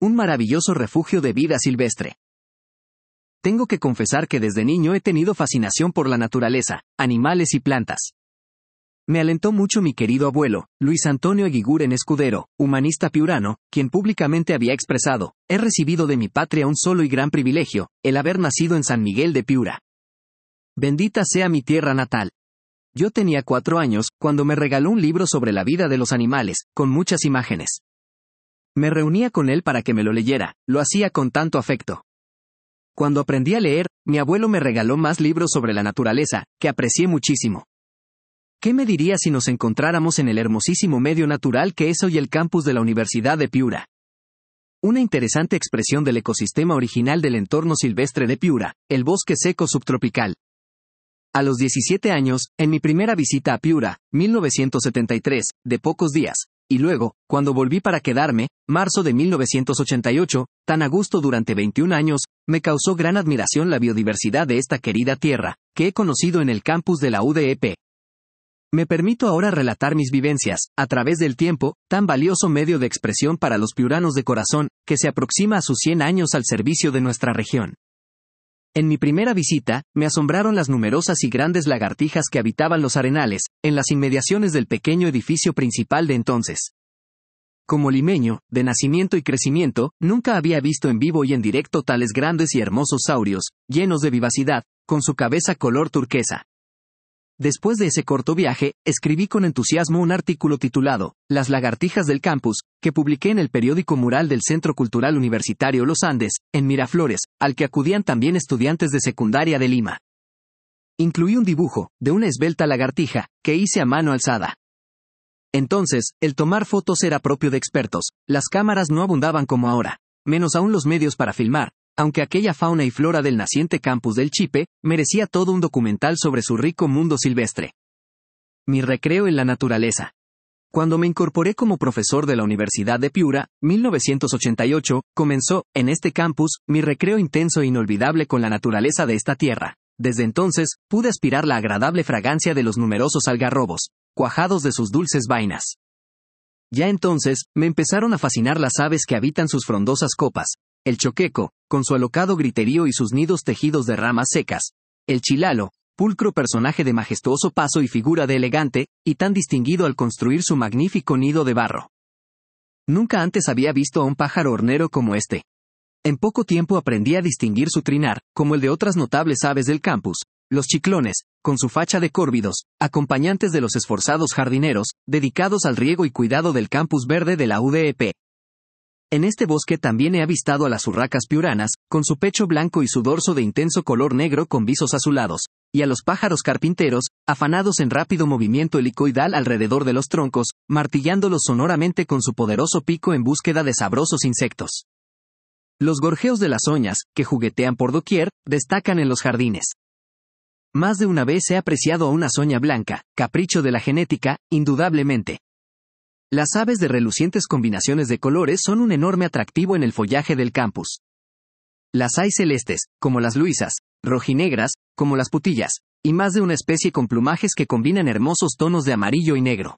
un maravilloso refugio de vida silvestre. Tengo que confesar que desde niño he tenido fascinación por la naturaleza, animales y plantas. Me alentó mucho mi querido abuelo, Luis Antonio Eguiguren Escudero, humanista piurano, quien públicamente había expresado: he recibido de mi patria un solo y gran privilegio, el haber nacido en San Miguel de Piura. Bendita sea mi tierra natal. Yo tenía 4 años, cuando me regaló un libro sobre la vida de los animales, con muchas imágenes. Me reunía con él para que me lo leyera, lo hacía con tanto afecto. Cuando aprendí a leer, mi abuelo me regaló más libros sobre la naturaleza, que aprecié muchísimo. ¿Qué me diría si nos encontráramos en el hermosísimo medio natural que es hoy el campus de la Universidad de Piura? Una interesante expresión del ecosistema original del entorno silvestre de Piura, el bosque seco subtropical. A los 17 años, en mi primera visita a Piura, 1973, de pocos días, y luego, cuando volví para quedarme, marzo de 1988, tan a gusto durante 21 años, me causó gran admiración la biodiversidad de esta querida tierra, que he conocido en el campus de la UDEP. Me permito ahora relatar mis vivencias, a través del tiempo, tan valioso medio de expresión para los piuranos de corazón, que se aproxima a sus 100 años al servicio de nuestra región. En mi primera visita, me asombraron las numerosas y grandes lagartijas que habitaban los arenales, en las inmediaciones del pequeño edificio principal de entonces. Como limeño, de nacimiento y crecimiento, nunca había visto en vivo y en directo tales grandes y hermosos saurios, llenos de vivacidad, con su cabeza color turquesa. Después de ese corto viaje, escribí con entusiasmo un artículo titulado Las lagartijas del campus, que publiqué en el periódico mural del Centro Cultural Universitario Los Andes, en Miraflores, al que acudían también estudiantes de secundaria de Lima. Incluí un dibujo, de una esbelta lagartija, que hice a mano alzada. Entonces, el tomar fotos era propio de expertos, las cámaras no abundaban como ahora, menos aún los medios para filmar, aunque aquella fauna y flora del naciente campus del Chipe, merecía todo un documental sobre su rico mundo silvestre. Mi recreo en la naturaleza. Cuando me incorporé como profesor de la Universidad de Piura, 1988, comenzó, en este campus, mi recreo intenso e inolvidable con la naturaleza de esta tierra. Desde entonces, pude aspirar la agradable fragancia de los numerosos algarrobos, cuajados de sus dulces vainas. Ya entonces, me empezaron a fascinar las aves que habitan sus frondosas copas, el choqueco, con su alocado griterío y sus nidos tejidos de ramas secas, el chilalo, pulcro personaje de majestuoso paso y figura de elegante, y tan distinguido al construir su magnífico nido de barro. Nunca antes había visto a un pájaro hornero como este. En poco tiempo aprendí a distinguir su trinar, como el de otras notables aves del campus, los chiclones, con su facha de córvidos, acompañantes de los esforzados jardineros, dedicados al riego y cuidado del campus verde de la UDEP. En este bosque también he avistado a las urracas piuranas, con su pecho blanco y su dorso de intenso color negro con visos azulados, y a los pájaros carpinteros, afanados en rápido movimiento helicoidal alrededor de los troncos, martillándolos sonoramente con su poderoso pico en búsqueda de sabrosos insectos. Los gorjeos de las oñas, que juguetean por doquier, destacan en los jardines. Más de una vez he apreciado a una soña blanca, capricho de la genética, indudablemente. Las aves de relucientes combinaciones de colores son un enorme atractivo en el follaje del campus. Las hay celestes, como las luisas, rojinegras, como las putillas, y más de una especie con plumajes que combinan hermosos tonos de amarillo y negro.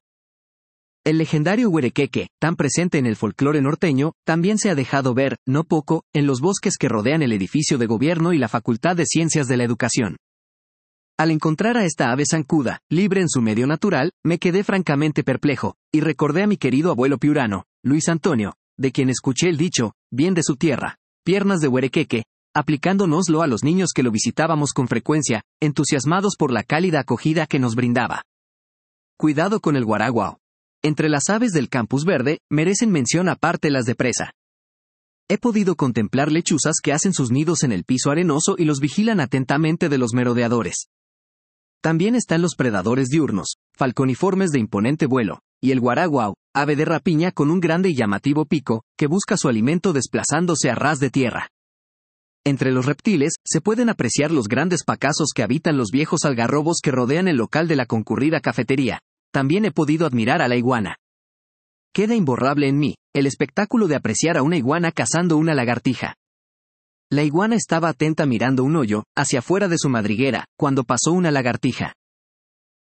El legendario huerequeque, tan presente en el folclore norteño, también se ha dejado ver, no poco, en los bosques que rodean el edificio de gobierno y la Facultad de Ciencias de la Educación. Al encontrar a esta ave zancuda, libre en su medio natural, me quedé francamente perplejo, y recordé a mi querido abuelo piurano, Luis Antonio, de quien escuché el dicho, bien de su tierra, piernas de huerequeque, aplicándonoslo a los niños que lo visitábamos con frecuencia, entusiasmados por la cálida acogida que nos brindaba. Cuidado con el guaraguao. Entre las aves del campus verde, merecen mención aparte las de presa. He podido contemplar lechuzas que hacen sus nidos en el piso arenoso y los vigilan atentamente de los merodeadores. También están los predadores diurnos, falconiformes de imponente vuelo, y el guaraguao, ave de rapiña con un grande y llamativo pico, que busca su alimento desplazándose a ras de tierra. Entre los reptiles, se pueden apreciar los grandes pacasos que habitan los viejos algarrobos que rodean el local de la concurrida cafetería. También he podido admirar a la iguana. Queda imborrable en mí, el espectáculo de apreciar a una iguana cazando una lagartija. La iguana estaba atenta mirando un hoyo, hacia afuera de su madriguera, cuando pasó una lagartija.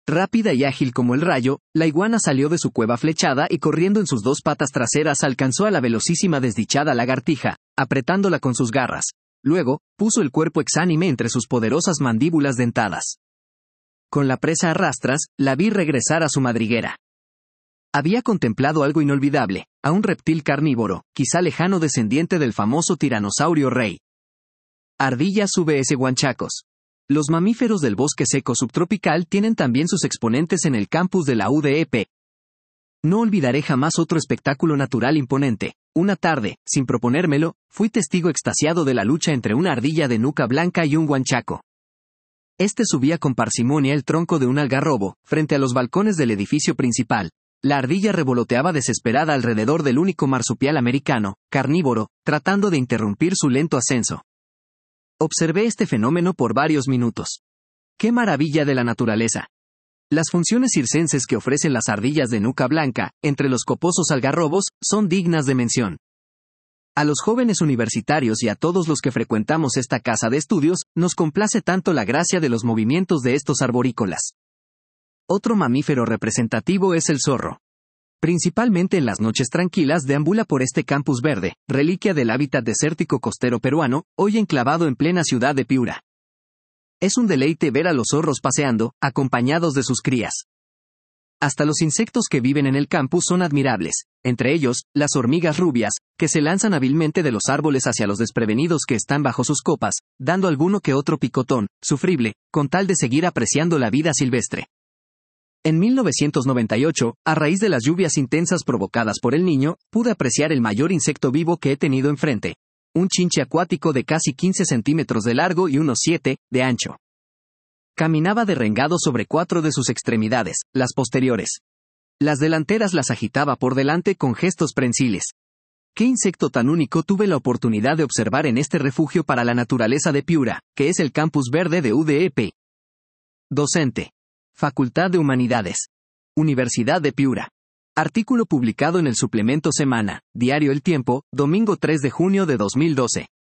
Rápida y ágil como el rayo, la iguana salió de su cueva flechada y corriendo en sus dos patas traseras alcanzó a la velocísima desdichada lagartija, apretándola con sus garras. Luego, puso el cuerpo exánime entre sus poderosas mandíbulas dentadas. Con la presa a rastras, la vi regresar a su madriguera. Había contemplado algo inolvidable, a un reptil carnívoro, quizá lejano descendiente del famoso tiranosaurio rey. Ardillas vs guanchacos. Los mamíferos del bosque seco subtropical tienen también sus exponentes en el campus de la UDEP. No olvidaré jamás otro espectáculo natural imponente. Una tarde, sin proponérmelo, fui testigo extasiado de la lucha entre una ardilla de nuca blanca y un guanchaco. Este subía con parsimonia el tronco de un algarrobo, frente a los balcones del edificio principal. La ardilla revoloteaba desesperada alrededor del único marsupial americano, carnívoro, tratando de interrumpir su lento ascenso. Observé este fenómeno por varios minutos. ¡Qué maravilla de la naturaleza! Las funciones circenses que ofrecen las ardillas de nuca blanca, entre los coposos algarrobos, son dignas de mención. A los jóvenes universitarios y a todos los que frecuentamos esta casa de estudios, nos complace tanto la gracia de los movimientos de estos arborícolas. Otro mamífero representativo es el zorro. Principalmente en las noches tranquilas deambula por este campus verde, reliquia del hábitat desértico costero peruano, hoy enclavado en plena ciudad de Piura. Es un deleite ver a los zorros paseando, acompañados de sus crías. Hasta los insectos que viven en el campus son admirables, entre ellos, las hormigas rubias, que se lanzan hábilmente de los árboles hacia los desprevenidos que están bajo sus copas, dando alguno que otro picotón, sufrible, con tal de seguir apreciando la vida silvestre. En 1998, a raíz de las lluvias intensas provocadas por el Niño, pude apreciar el mayor insecto vivo que he tenido enfrente. Un chinche acuático de casi 15 centímetros de largo y unos 7 de ancho. Caminaba derrengado sobre 4 de sus extremidades, las posteriores. Las delanteras las agitaba por delante con gestos prensiles. ¿Qué insecto tan único tuve la oportunidad de observar en este refugio para la naturaleza de Piura, que es el campus verde de UDEP? Docente. Facultad de Humanidades. Universidad de Piura. Artículo publicado en el suplemento Semana, Diario El Tiempo, domingo 3 de junio de 2012.